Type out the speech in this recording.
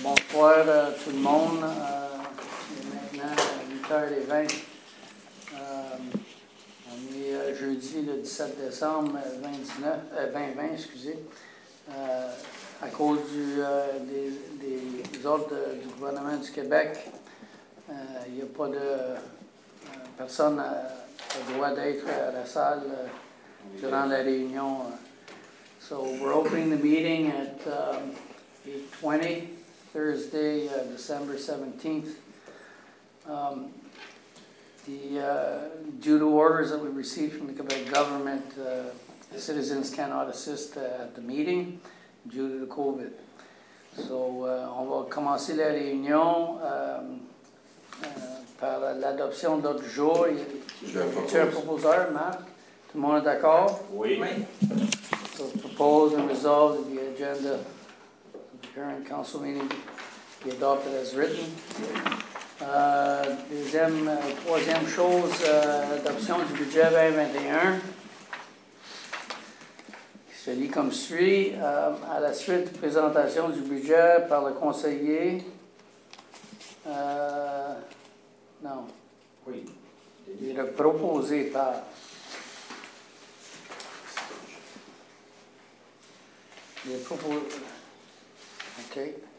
Bonsoir à tout le monde. Il est maintenant 8h20. On est jeudi le 17 décembre 2020, excusez. À cause des ordres du gouvernement du Québec, il n'y a pas de personne n'a le droit d'être à la salle durant la réunion. So we're opening the meeting at 8:20, Thursday, December 17th. Due to orders that we received from the Quebec government, citizens cannot assist at the meeting due to the COVID. So on va commencer la réunion par l'adoption d'ordre du jour. Tu es un proposeur, Marc? Tout le monde est d'accord? Oui. So propose and resolve that the agenda of the current council meeting be adopted as written. Troisième chose, adoption du budget 2021. Qui se lit comme suit. À la suite de présentation du budget par le conseiller. Non. Oui. Il est proposé par. Il est proposé. OK.